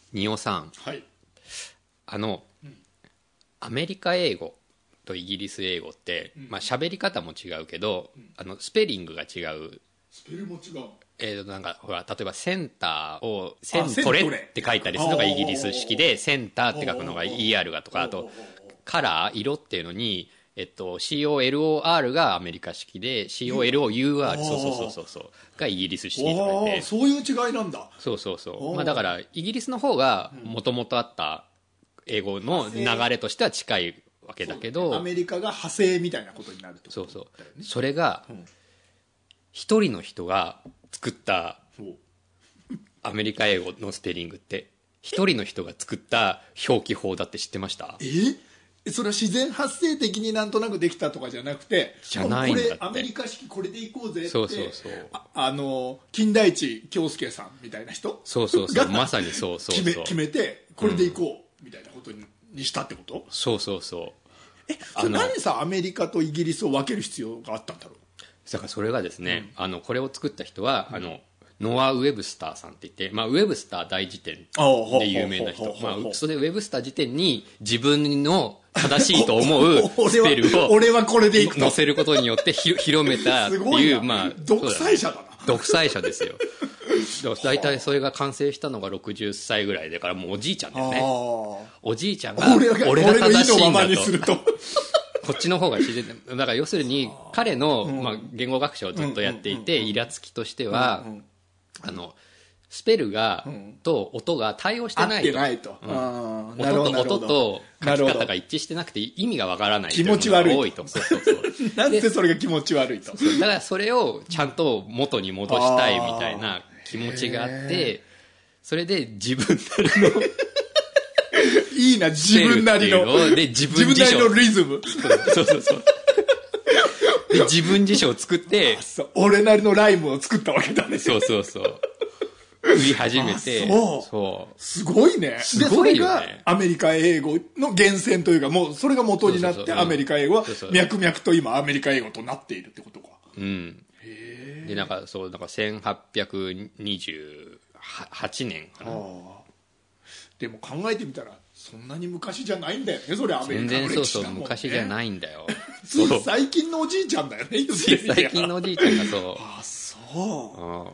仁尾さん、 はい。 アメリカ英語とイギリス英語って、まあ喋り方も違うけど、スペリングが違う。 スペルも違う。 なんかほら、例えばセンターをセントレって書いたりするのがイギリス式で、センターって書くのが ER がとか、あとカラー色っていうのにCOLOR がアメリカ式で COLOUR そうがイギリス式とか言って、 そういう違いなんだ。 そうまあだからイギリスの方がもともとあった英語の流れとしては近いわけだけど、 アメリカが派生みたいなことになるってことだよね。 それが一人の人が作ったアメリカ英語のスペリングって一人の人が作った表記法だって知ってました？ それは自然発生的になんとなくできたとかじゃなくて、 じゃないんだって。 これアメリカ式これでいこうぜって、 そう金田一京介さんみたいな人そうまさにそう決めてこれでいこうみたいなことにしたってこと？ そうそれ何さアメリカとイギリスを分ける必要があったんだろう？ だからそれがですね、これを作った人はノア・ウェブスターさんって言って、まあ、ウェブスター大辞典で有名な人、それでウェブスター辞典に自分の正しいと思うスペルを俺はこれでいくと載せることによって広めたっていう、まあ、 独裁者だな。 独裁者ですよ。大体それが完成したのが60歳ぐらいだから、もうおじいちゃんだよね。おじいちゃんが俺が正しいんだと。こっちの方が自然だから、要するに彼の、まあ、言語学者をずっとやっていて、イラつきとしては、スペルが、と音が対応してないと。 合ってないと。 音と書き方が一致してなくて意味がわからない気持ち悪い多いと。 なんでそれが気持ち悪いと。 だからそれをちゃんと元に戻したいみたいな気持ちがあって、それで自分なりのいいな、自分なりの自分なりのリズム。 そうで自分辞書を作って俺なりのライムを作ったわけだね。 そう売り始めて。 そうすごいね。 すごいよね。 それがアメリカ英語の源泉というか、もうそれが元になってアメリカ英語は脈々と今アメリカ英語となっているってことか。 でなんか1828年かな。 でも考えてみたらそんなに昔じゃないんだよね、それアメリカの歴史だもんね。全然昔じゃないんだよ。 最近のおじいちゃんだよね。 最近のおじいちゃんがそう。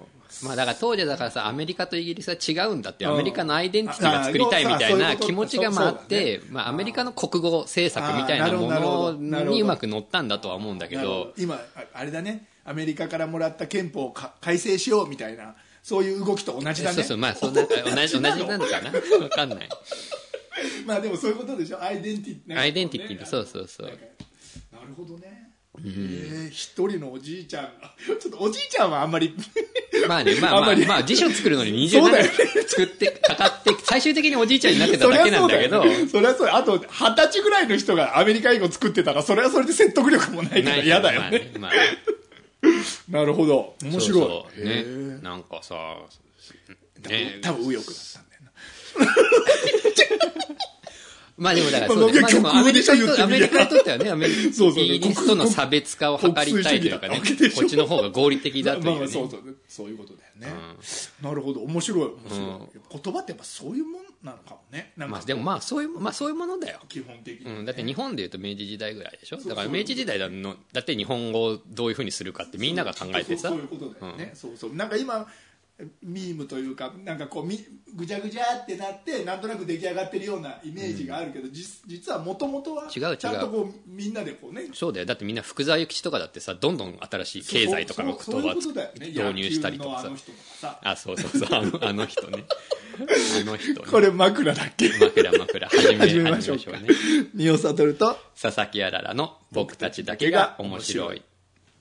まあだから当時だからさ、アメリカとイギリスは違うんだって、アメリカのアイデンティティが作りたいみたいな気持ちがあって、まあアメリカの国語政策みたいなものにうまく乗ったんだとは思うんだけど、 今あれだね、アメリカからもらった憲法を改正しようみたいな、そういう動きと同じだね。 まあそんな同じなのかな、分かんない。 まあでもそういうことでしょ、アイデンティティ、 アイデンティティとそうなるほどね。一人のおじいちゃんがちょっとおじいちゃんはあんまりまあ辞書作るのに20年作ってかかって最終的におじいちゃんになってただけなんだけど、 それはそう。あと20歳ぐらいの人がアメリカ英語作ってたらそれはそれで説得力もないから嫌だよね。なるほど、面白いね。なんかさ、 多分右翼だったんだよな。 まあでもだからそうです。アメリカにとってはね、イギリスとの差別化を図りたいというかね、こっちの方が合理的だというね。 そういうことだよね。なるほど、面白い。言葉ってやっぱそういうもんなのかもね。 まあでもまあそういうものだよ。 基本的に。 だって日本でいうと明治時代ぐらいでしょ。だから明治時代だって日本語をどういうふうにするかってみんなが考えてさ。 そういうことだよね。なんか今ミームというか、なんかこうぐちゃぐちゃってなってなんとなく出来上がってるようなイメージがあるけど、実はもともとはちゃんとこうみんなでこうね。 そうだよ。だってみんな福沢諭吉とかだってさ、どんどん新しい経済とかの言葉を導入したりとかさ。そうあの人ね。 これ枕だっけ？ 枕始めましょうね。 仁尾悟と佐々木あららの僕たちだけが面白い。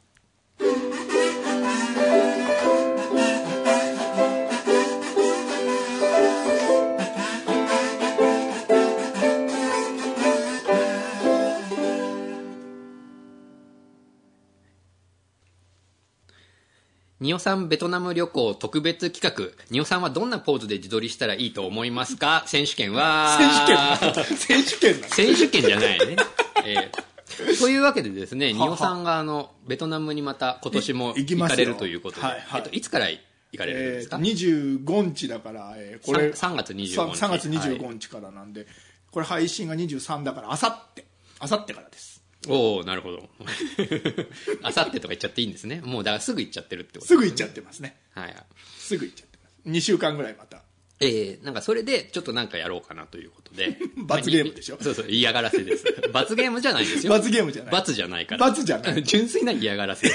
仁尾さんベトナム旅行特別企画、仁尾さんはどんなポーズで自撮りしたらいいと思いますか？選手権は選手権じゃないね。というわけでですね、仁尾さんがベトナムにまた今年も行かれるということで、いつから行かれるんですか ？25日だから、これ 3月25日 3月25日からなんで、これ配信が23だからあさってからです。 おお、なるほど。あさってとか言っちゃっていいんですね。もうだからすぐ行っちゃってるってことですね。すぐ行っちゃってますね。 はい。 すぐ行っちゃってます。2週間ぐらいまた。 なんかそれでちょっとなんかやろうかなということで。 罰ゲームでしょ。 そうそう、嫌がらせです。罰ゲームじゃないですよ。 罰ゲームじゃない。 罰じゃないから。 罰じゃない。 純粋な嫌がらせ。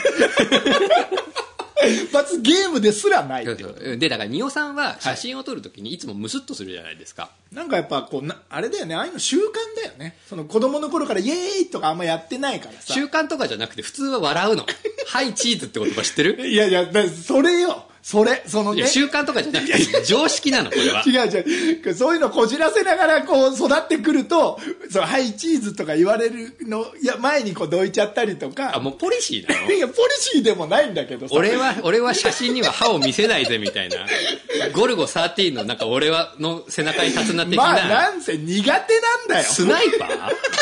罰ゲームですらないって。 そうそうで、だからニオさんは写真を撮るときにいつもムスッとするじゃないですか。 なんかやっぱこうあれだよね、ああいうの習慣だよね。その子供の頃からイエーイとかあんまやってないからさ。 習慣とかじゃなくて普通は笑うの。はいチーズって言葉知ってる？ いやいや、それよ。そのね。 習慣とかじゃなくて常識なの、これは。 違う。そういうのこじらせながらこう育ってくると、はい、チーズとか言われるの、いや、前にこうどいちゃったりとか。 あ、もうポリシーなの？ いや、ポリシーでもないんだけどさ。 俺は写真には歯を見せないぜみたいな。ゴルゴ13のなんか俺はの背中に立つな的な。 まあ、なんせ苦手なんだよ。 スナイパー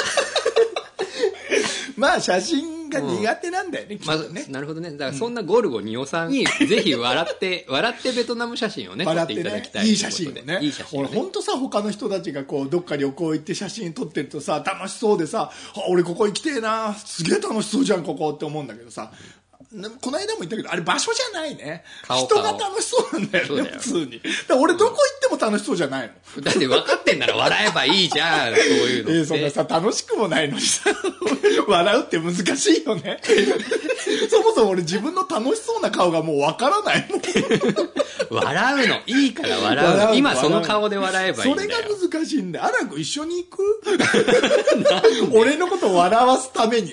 まあ、写真が苦手なんだよね、 まあ、なるほどね。だからそんなゴルゴニオさんにぜひ笑ってベトナム写真をね、撮っていただきたい。 いい写真をね。いい写真。俺本当さ、他の人たちがこう、どっか旅行行って写真撮ってるとさ、楽しそうでさ、俺ここ行きてえな、すげえ楽しそうじゃん、ここって思うんだけどさ、この間も言ったけど、あれ場所じゃないね。人が楽しそうなんだよね、普通に。だ俺どこ行っても楽しそうじゃないの。 だって分かってんなら笑えばいいじゃん、そういうの。 そんなさ、楽しくもないのにさ、笑うって難しいよね。そもそも俺自分の楽しそうな顔がもう分からないもん。 笑うの、いいから笑う。今その顔で笑えばいいんだよ。 それが難しいんだよ。アラ君一緒に行く？俺のことを笑わすために。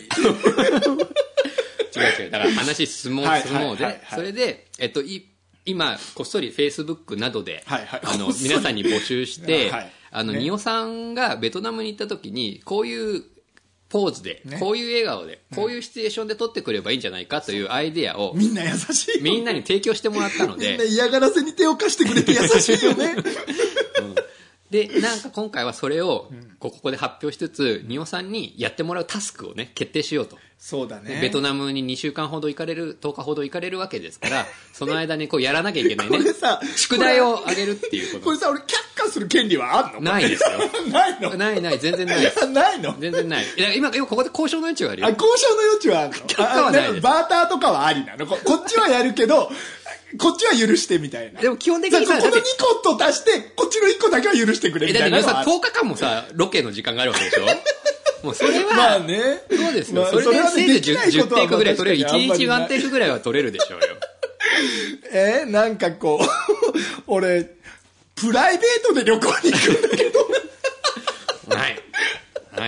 違う。だから話進もうで。それで、今、こっそり Facebook などで、皆さんに募集して、ニオさんがベトナムに行った時に、こういうポーズで、こういう笑顔で、こういうシチュエーションで撮ってくればいいんじゃないかというアイデアを、 みんな優しい。 みんなに提供してもらったので。 みんな嫌がらせに手を貸してくれて優しいよね。 で、なんか今回はそれをここで発表しつつ、ニオさんにやってもらうタスクをね、決定しようと。 そうだね。 ベトナムに2週間ほど行かれる、10日ほど行かれるわけですから、その間にこうやらなきゃいけないね。 これさ、 宿題をあげるっていうこと。 これさ、俺却下する権利はあんの？ ないですよ。 ないの？ ない、全然ないです。 ないの？ 全然ない。今ここで交渉の余地はあるよ。 交渉の余地はあるの？ 却下はないです。 バーターとかはありなの？こっちはやるけど、こっちは許してみたいな。 でも基本的にさ、 この2個と足して、こっちの1個だけは許してくれみたいな。 だって10日間もさ、ロケの時間があるわけでしょ？もうそれは、 まあね。 そうですよ。それでせいぜい10テイクぐらい取れる。1日1テイクぐらいは取れるでしょうよ。 なんかこう、俺、プライベートで旅行に行くんだけど。 はい。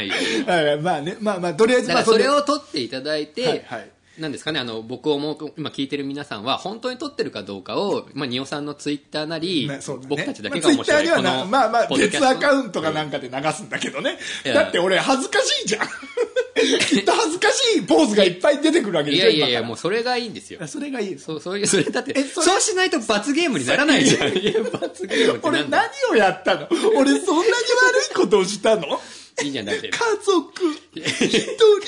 まあね、まあ、とりあえず、 まあそれを取っていただいて、なんですかね、僕をもう今聞いてる皆さんは本当に撮ってるかどうかを、まあ、ニオさんのツイッターなり、僕たちだけが面白い。 ツイッターにはまあ別アカウントかなんかで流すんだけどね。だって俺恥ずかしいじゃん。きっと恥ずかしいポーズがいっぱい出てくるわけでしょ。 いや、もうそれがいいんですよ。 それがいい。 それだって、そうしないと罰ゲームにならないじゃん。いや、罰ゲームって俺何をやったの？俺そんなに悪いことをしたの？ いいじゃん、だって。 家族、一人。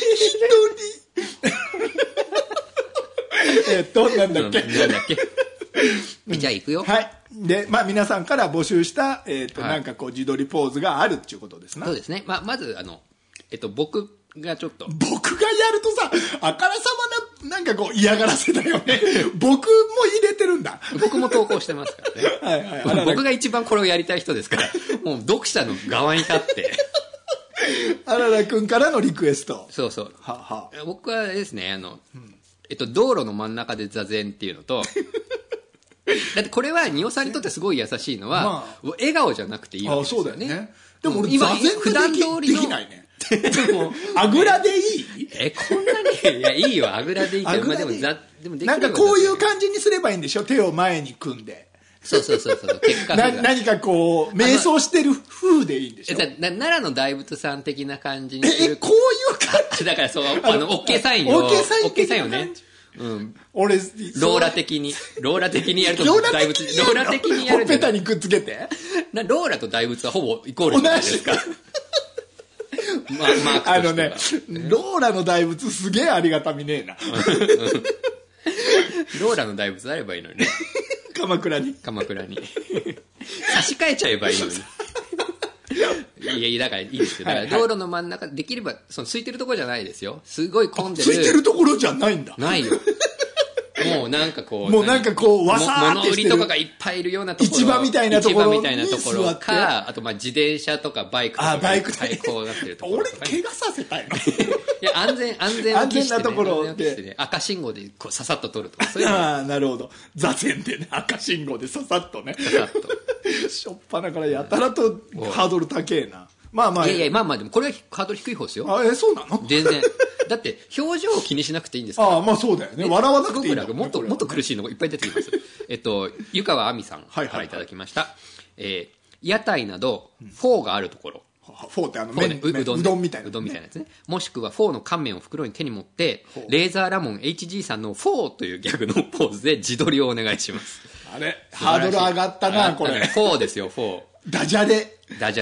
なんだっけじゃあ行くよ。 はい。で、まあ皆さんから募集した、なんかこう自撮りポーズがあるっていうことですね。 そうですね。まず、僕がちょっと。 僕がやるとさ、あからさまな、なんかこう嫌がらせだよね。僕も入れてるんだ。 僕も投稿してますからね。はい。僕が一番これをやりたい人ですから、もう読者の側に立って。 あららくんからのリクエスト。 そう。僕はですね、道路の真ん中で座禅っていうのと、だってこれはニオさんにとってすごい優しいのは、笑顔じゃなくていいわけですよね。 そうだよね。でも俺座禅普段通りの。 できないね。あぐらでいい？ こんなに、いや、いいよ、あぐらでいいけど、まあでもなんかこういう感じにすればいいんでしょ？手を前に組んで。 そう。結果何かこう、瞑想してる風でいいんでしょ？ 奈良の大仏さん的な感じにする。 こういう感じ？ だからそう、OK サインを。OK サインをね。 俺、 ローラ的にやると大仏、ローラ的にやる。 ほっぺたにくっつけて。 ローラと大仏はほぼイコールじゃないですか。 ローラの大仏すげえありがたみねえな。 ローラの大仏あればいいのにね。 鎌倉に差し替えちゃえばいいのに。いや、だからいいですよ。だから道路の真ん中、できれば、空いてるところじゃないですよ。すごい混んでる。 空いてるところじゃないんだ。 ないよ。もうなんかこう、 わさーってしてる。 物売りとかがいっぱいいるようなところ。 市場みたいなところか、あと自転車とかバイクとかがいっぱいこうなってるところ。 俺、怪我させたいの。 いや、安全なところで。 赤信号でこうささっと撮るとか。そういうああ、なるほど。座禅でね、赤信号でささっとね。 ささっと。 しょっぱなからやたらとハードル高えな。まあ。 いや、まあ、でもこれはハードル低い方ですよ。 そうなの？ 全然。だって、表情を気にしなくていいんですから。 まあそうだよね。笑わなくていいんだ。 もっと苦しいのがいっぱい出てきます。湯川亜美さんからいただきました。屋台など、フォーがあるところ。 フォーってうどんみたいな。 うどんみたいなやつね。もしくはフォーの乾麺を袋に手に持って、レーザーラモン HG さんのフォーというギャグのポーズで自撮りをお願いします。 あれハードル上がったな、これ。 フォーですよ、フォー。 ダジャレ。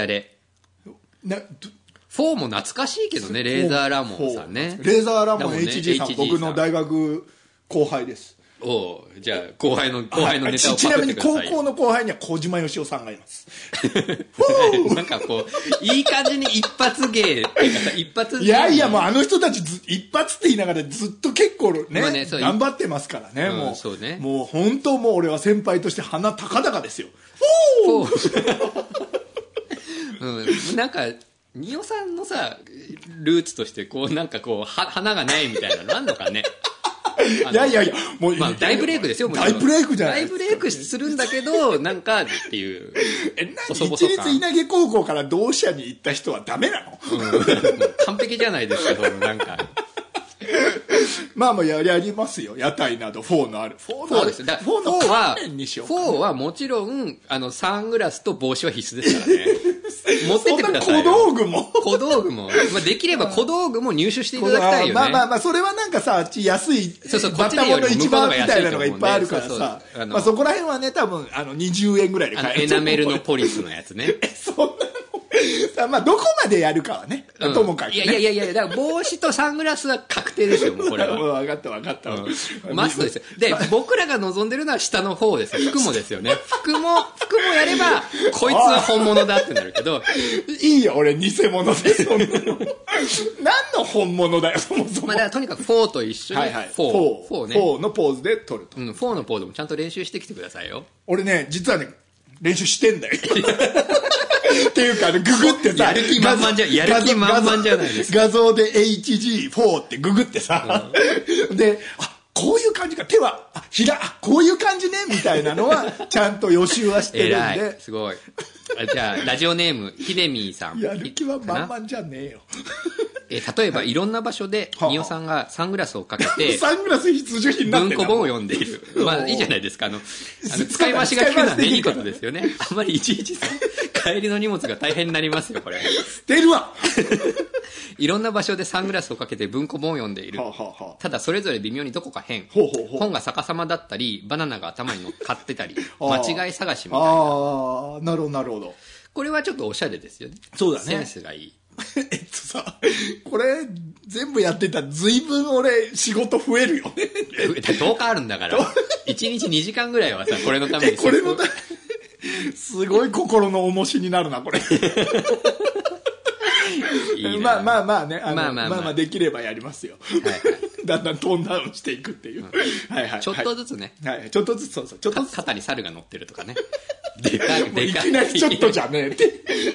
フォーも懐かしいけどね、レーザーラモンさんね。 レーザーラモン HG さん、僕の大学後輩です。 じゃあ後輩のネタをパクってください。 ちなみに高校の後輩には小島よしおさんがいます。 なんかこういい感じに一発芸一発いやもうあの人たち一発って言いながらずっと結構ね頑張ってますからね。もう本当もう俺は先輩として鼻高々ですよ。 なんか仁尾さんのさルーツとしてこうなんかこう花がないみたいなのあんのかね。 いやもう、 大ブレイクですよ。 大ブレイクじゃない。 大ブレイクするんだけどなんかっていう一律稲毛高校から同志社に行った人はダメなの？ 完璧じゃないですけどなんかまあやりますよ。屋台などフォーのある。 フォーです。フォーはもちろんサングラスと帽子は必須ですからね。持ってってくださいよ。小道具も。まあ、できれば小道具も入手していただきたいよね。 まあ、それはなんかさ、安い、バッタモンの一番みたいなのがいっぱいあるからさ、まあそこら辺はね、多分、20円ぐらいで買える。 エナメルのポリスのやつね。 そんなの。まあ、どこまでやるかはね、ともかくね。 いや、だから帽子とサングラスは確定ですよ、もうこれは。 分かった。 マストですよ。で、僕らが望んでるのは下の方ですよ。服もですよね。服もやれば、こいつは本物だってなるけど。 いいよ、俺偽物で、そんなの。何の本物だよ、そもそも。 まあ、だからとにかくフォーと一緒に、フォーね。 フォーのポーズで撮ると。 フォーのポーズもちゃんと練習してきてくださいよ。 俺ね、実はね、練習してんだよ。っていうか、ググってさ、 やる気満々じゃないですか。 画像で HG4 ってググってさ、で、こういう感じか、手は、こういう感じね、みたいなのは、ちゃんと予習はしてるんで。 偉い、すごい。じゃあ、ラジオネーム、ひでみーさん。 やる気は満々じゃねえよ。 例えば、いろんな場所で、仁尾さんがサングラスをかけて、 サングラス必需品になってる。 文庫本を読んでいる。まあ、いいじゃないですか。使い回しが効くのはね、いいことですよね。あんまりいちいちさ、帰りの荷物が大変になりますよ、これ。 出るわいろんな場所でサングラスをかけて文庫本を読んでいる。ただ、それぞれ微妙にどこか変。本が逆さまだったり、バナナが頭に乗っかってたり、間違い探しみたいな。 なるほど。 これはちょっとおしゃれですよね。 そうだね。 センスがいい。 さ、これ全部やってたら随分俺仕事増えるよね。 10日あるんだから。1日2時間ぐらいはさ、これのために。 これのためすごい心の重しになるな、これ。まあね、まあできればやりますよ。だんだんトーンダウンしていくっていう。 ちょっとずつね。 ちょっとずつ、そう。ちょっとずつ。 肩に猿が乗ってるとかね。 いきなりちょっとじゃねえって。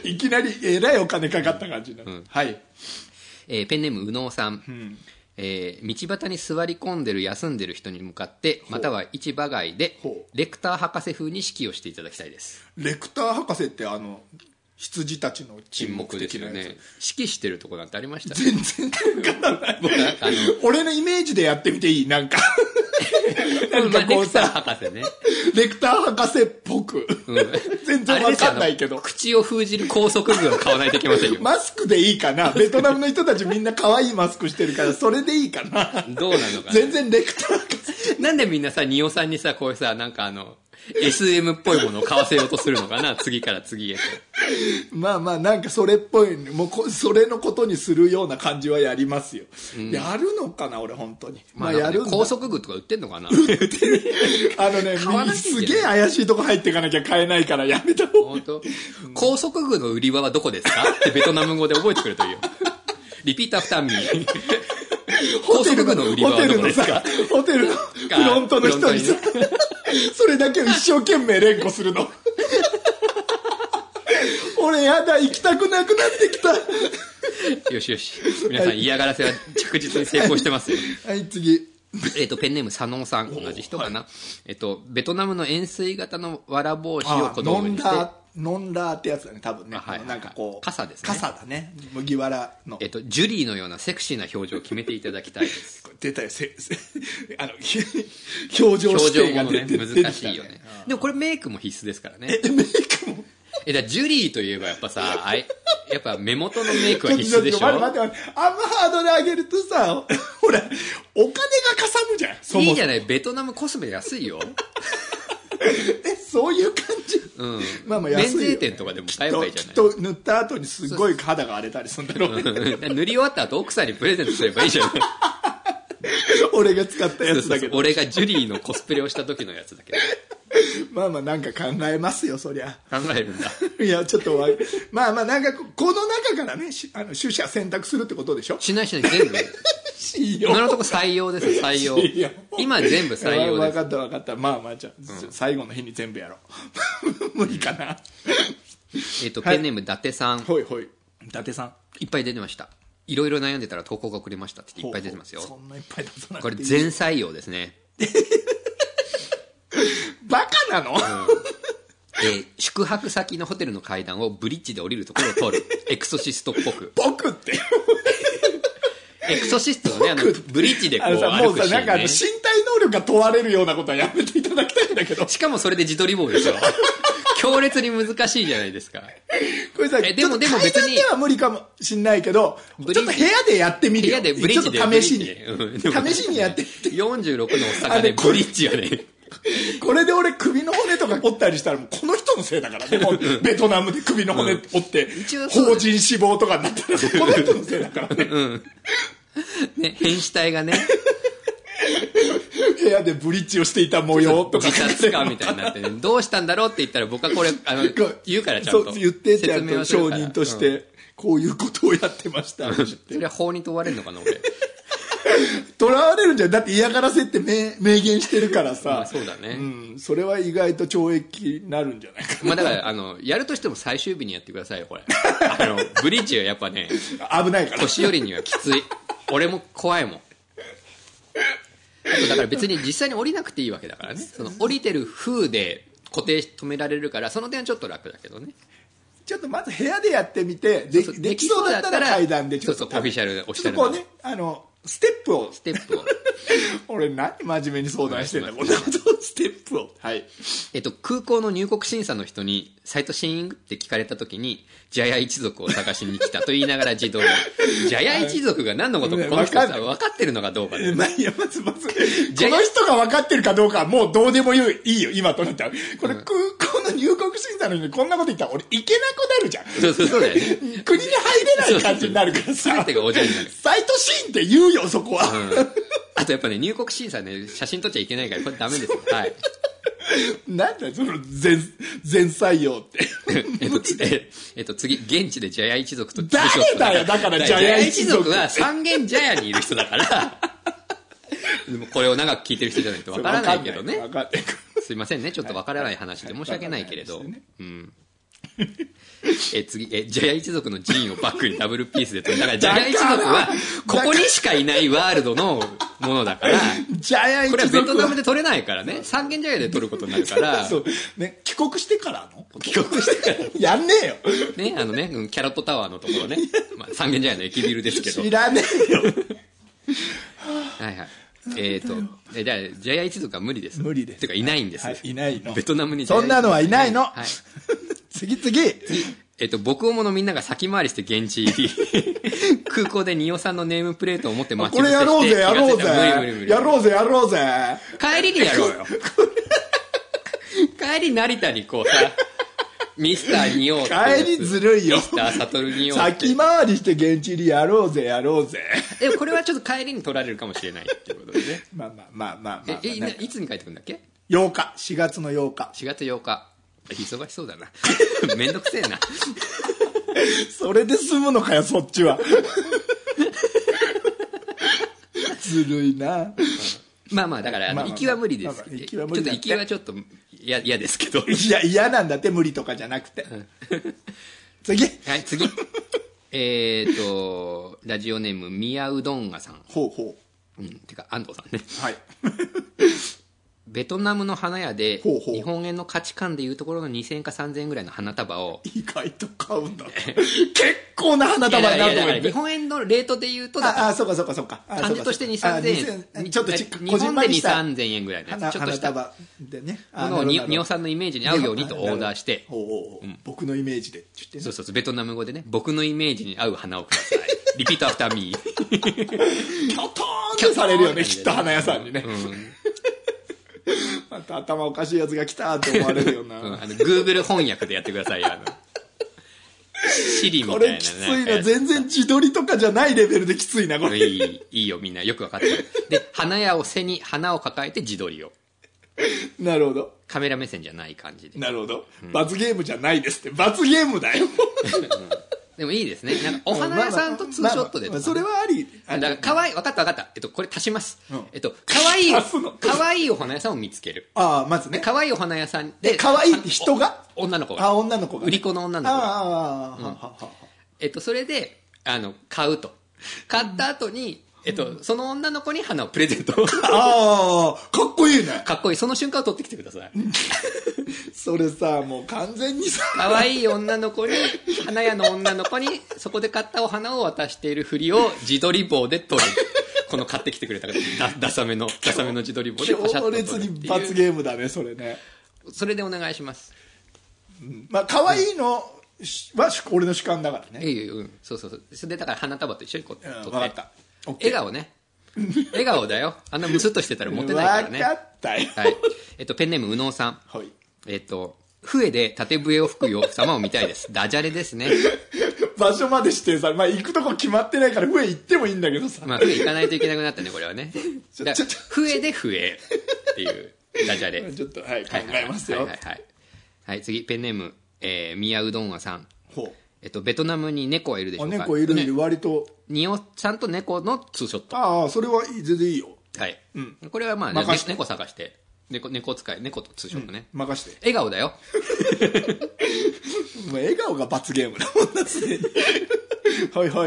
いきなりえらいお金かかった感じになる。はい。 ペンネームうのうさん。道端に座り込んでる休んでる人に向かってまたは市場街でレクター博士風に指揮をしていただきたいです。 レクター博士って羊たちの沈黙ですよね。指揮してるとこなんてありました？ 全然わからない。俺のイメージでやってみていい？なんかこうさ、レクター博士っぽく、全然わかんないけど、 口を封じる高速具を買わないといけませんよ。 マスクでいいかな。ベトナムの人たちみんな可愛いマスクしてるからそれでいいかな。 どうなのかな。 全然レクター博士なんでみんなさ、仁尾さんにさ、こういうさ、なんか SM っぽいものを買わせようとするのかな、次から次へと。 まあまあなんかそれっぽい、もうそれのことにするような感じはやりますよ、やるのかな俺本当に。 まあやるんだ。高速具とか売ってんのかな。 売ってる。すげえ怪しいとこ入っていかなきゃ買えないからやめた方がいい。 本当。高速具の売り場はどこですかってベトナム語で覚えてくれといいよ。リピートアフターミー。高速具の売り場はどこですか。 ホテルのフロントの人にさ、それだけを一生懸命連呼するの。俺やだ、行きたくなくなってきた。 よしよし。皆さん嫌がらせは着実に成功してますよ。 はい、次。 ペンネーム佐野さん、同じ人かな。ベトナムの円錐型のわら帽子を小道具にして。 ノンラーってやつだね、多分ね。 はい、 なんかこう。 傘ですね。 傘だね。麦わらの。 ジュリーのようなセクシーな表情を決めていただきたいです。 出たよ、表情指定が出てね、難しいよね。でもこれメイクも必須ですからね。 メイクもだジュリーといえばやっぱさ、やっぱ目元のメイクは必須でしょ。 待って。あんまハードル上げるとさ、ほら、お金がかさむじゃん。そもそもいいじゃない、ベトナムコスメ安いよ。 そういう感じ。 うん。 まあまあ安いよ。 免税店とかでも買えばいいじゃない。 きっと塗った後にすごい肌が荒れたりするんだろうね。 塗り終わった後奥さんにプレゼントすればいいじゃない。 俺が使ったやつだけど。 俺がジュリーのコスプレをした時のやつだけど。 まあまあなんか考えますよ、そりゃ。 考えるんだ。 いや、ちょっとまあまあなんかこの中からね、取捨選択するってことでしょ。 しない全部。今のところ採用ですよ、採用。今全部採用です。 分かった。まあまあじゃあ、最後の日に全部やろう。無理かな。 ペンネーム伊達さん。 ほいほい。伊達さん。 いっぱい出てました。いろいろ悩んでたら投稿が遅れましたっていっぱい出てますよ。 そんないっぱい出さなくていい。 これ全採用ですね。 バカなの？ 宿泊先のホテルの階段をブリッジで降りるところを通る。エクソシストっぽく。 僕って。 エクソシストのね、ブリッジでこう歩くシーンね。 もうさ、なんか身体能力が問われるようなことはやめていただきたいんだけど。 しかもそれで自撮り棒ですよ。強烈に難しいじゃないですか。 これさ、でも別に。階段では無理かもしんないけど、ちょっと部屋でやってみるよ。 部屋でブリッジで。 ちょっと試しに。試しにやってみて。 46のおっさんがね、ブリッジはね。 これで俺首の骨とか折ったりしたらもうこの人のせいだからね。もうベトナムで首の骨折って、法人死亡とかになったらこの人のせいだからね。 ね、変死体がね。 部屋でブリッジをしていた模様とか。 自殺かみたいになってね。どうしたんだろうって言ったら僕はこれ、言うからちゃんと。 そう、言って説明をするから。証人として、こういうことをやってました。 それは法に問われるのかな、俺。 囚われるんじゃん。だって嫌がらせって明言してるからさ。 まあそうだね。 うん。それは意外と懲役になるんじゃないかな。 まあだから、やるとしても最終日にやってくださいよ、これ。ブリッジはやっぱね、 危ないから。 年寄りにはきつい。俺も怖いもん。あとだから別に実際に降りなくていいわけだからね。その降りてる風で固定止められるから、その点はちょっと楽だけどね。 ちょっとまず部屋でやってみて、できそうだったら階段でちょっと。 そうそう、オフィシャルで押したら。 こうね、ステップを。俺何真面目に相談してんだ、こんなこと。ステップを。はい。 空港の入国審査の人に、サイトシーイングって聞かれた時に、ジャヤ一族を探しに来たと言いながら自動で。ジャヤ一族が何のことかこの人さ、分かってるのかどうかね。 いや、まず。この人が分かってるかどうかはもうどうでもいいよ、今となったら。これ空港の入国審査の人にこんなこと言ったら俺行けなくなるじゃん。 そうだよね。 国に入れない感じになるからさ。 全てがおじゃになる。 サイトシーンって言うよ、そこは。 あとやっぱね、入国審査ね、写真撮っちゃいけないから、これダメですよ。はい。 なんだよ、その全採用って。 次、現地でジャヤ一族と誰だよ、だからジャヤ一族は三軒ジャヤにいる人だから、でもこれを長く聞いてる人じゃないとわからないけどね。すいませんね、ちょっとわからない話で申し訳ないけれど。うん。次、ジャヤ一族のジーンをバックにダブルピースで撮る。だからジャヤ一族は、ここにしかいないワールドのものだから、 ジャヤ一族これはベトナムで撮れないからね。三軒ジャヤで撮ることになるから。 そう。ね、帰国してからの帰国してから。 やんねえよ。 ね、キャロットタワーのところね。まあ、三軒ジャヤの駅ビルですけど。 知らねえよ。 はいはい。じゃあ、ジャヤ一族は無理です。 無理です。 てか、いないんです。 いないの。 ベトナムにそんなのはいないの。はい。次。 僕をものみんなが先回りして現地入り。空港で仁尾さんのネームプレートを持って待ち伏せして。 これやろうぜ。 無理。 やろうぜ。 帰りにやろうよ。 帰り成田にこうさ、ミスターにようって帰りずるいよ。 ミスターサトルにようって。 先回りして現地入りやろうぜ。 でもこれはちょっと帰りに取られるかもしれないっていうことでね。 まあ。 いつに帰ってくるんだっけ？ 8日。4月の8日。 4月8日。忙しそうだな。めんどくせえな。 それで済むのかよ、そっちは。ずるいな。 まあだから行きは無理です。ちょっと行きはちょっと嫌ですけど。 嫌なんだって、無理とかじゃなくて。次。 はい、次。ラジオネーム宮うどんがさん。 ほう。 てか安藤さんね。 はい。 ベトナムの花屋で日本円の価値観でいうところの2000円か3000円ぐらいの花束を意外と買うんだ。結構な花束になると思う。 日本円のレートでいうとだそうか感じとして2、3000円。 ちょっと日本で2、3000円ぐらいのやつ。ちょっとした花束でね。 ものをニオさんのイメージに合うようにとオーダーして、 僕のイメージで。 そうベトナム語でね、僕のイメージに合う花をください。リピートアフターミー。 キョトーンってされるよね、きっと花屋さんにね。また頭おかしいやつが来たって思われるよな。 Google 翻訳でやってくださいよ。シリみたいな。 これきついな。全然自撮りとかじゃないレベルできついな、これ。 いいよ、みんな。よくわかってる。で、花屋を背に花を抱えて自撮りを。 なるほど。 カメラ目線じゃない感じで。 なるほど。罰ゲームじゃないですって。罰ゲームだよ。 でもいいですね。なんかお花屋さんとツーショットでとか、 それはあり。 だから可愛い、分かった。これ足します。可愛いお花屋さんを見つける。 まずね。 可愛いお花屋さんで。 可愛いって人が？ 女の子が。 女の子が。 売り子の女の子が。それで、買うと。買った後に、その女の子に花をプレゼント。 かっこいいね。 かっこいい。その瞬間を撮ってきてください。 それさ、もう完全にさ。 可愛い女の子に、花屋の女の子に、そこで買ったお花を渡しているふりを自撮り棒で撮る。この買ってきてくれたからダサめの自撮り棒でパシャッと撮るっていう。 強烈に罰ゲームだね、それね。 それでお願いします。 まあ、可愛いのは俺の主観だからね。 そう。それでだから花束と一緒にこう撮って。 分かった。 笑顔ね。笑顔だよ。あんなムスッとしてたらモテないからね。 分かったよ。 はい。ペンネーム右脳さん。 はい。 笛で縦笛を吹く様を見たいです。ダジャレですね。 場所まで指定され、まあ行くとこ決まってないから笛行ってもいいんだけどさ。 まあ笛行かないといけなくなったね、これはね。笛で笛っていうダジャレ。 ちょっと、はい、考えますよ。 はい、次、ペンネーム、宮うどんわさん。 ほう。 ベトナムに猫はいるでしょうか？ 猫いる、割と。 ニオさんと猫のツーショット。 それは全然いいよ。 はい。これはまあ、猫探して。猫とツーショットね。 任して。 笑顔だよ。 もう笑顔が罰ゲームだもんな、すでに。はい。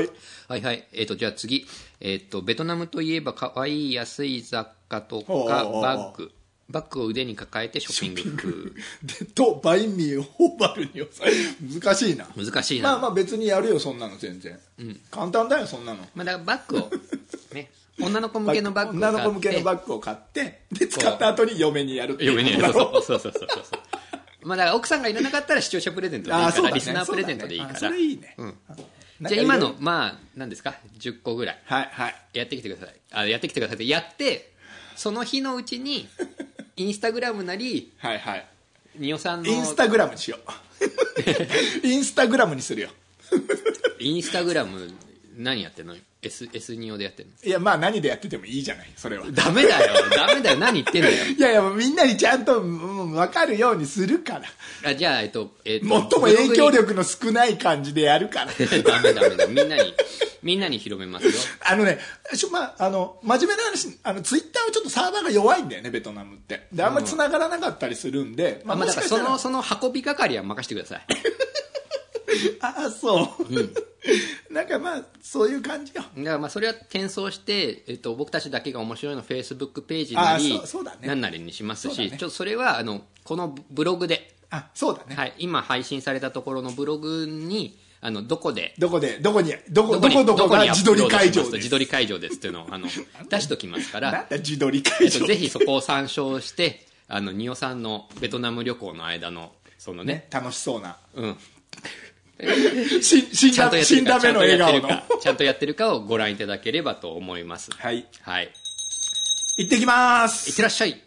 じゃあ次。ベトナムといえば可愛い安い雑貨とかバッグを腕に抱えてショッピングとバインミーホーバルに難しいな。まあ別にやるよ、そんなの全然。簡単だよ、そんなの。 まあだからバッグをね、女の子向けのバッグを買って、で使った後に嫁にやるっていう。 嫁にやる。そう。まあだから奥さんがいらなかったら視聴者プレゼントでいいから、リスナープレゼントでいいから。 それいいね。 じゃあ今のまあ何ですか、10個ぐらいはいやってきてください。やってきてくださいってやって、その日のうちにインスタグラムなり、ニオさんのインスタグラムにしよう。インスタグラムにするよ。 インスタグラム何やってんの？ S ニオでやってんの？ いや、まあ何でやっててもいいじゃない、それは。 ダメだよ、何言ってんだよ。 いやみんなにちゃんと分かるようにするから。 じゃあ最も影響力の少ない感じでやるから。 ダメ。みんなに広めますよ。 真面目な話、ツイッターはちょっとサーバーが弱いんだよね、ベトナムって。で、あんまり繋がらなかったりするんで。 だからその運び係は任せてください。 そう。なんかまあ、そういう感じよ。 だからまあ、それは転送して、僕たちだけが面白いのフェイスブックページなり、何なりにしますし、それは、このブログで。 そうだね。 はい。今配信されたところのブログに、どこが自撮り会場です。 自撮り会場ですっていうのを、出しときますから。 なんだ自撮り会場。 ぜひそこを参照して、ニオさんのベトナム旅行の間の、そのね。 楽しそうな。 死んだ目の笑顔の。 ちゃんとやってるかをご覧いただければと思います。 はい。行ってきます。 いってらっしゃい。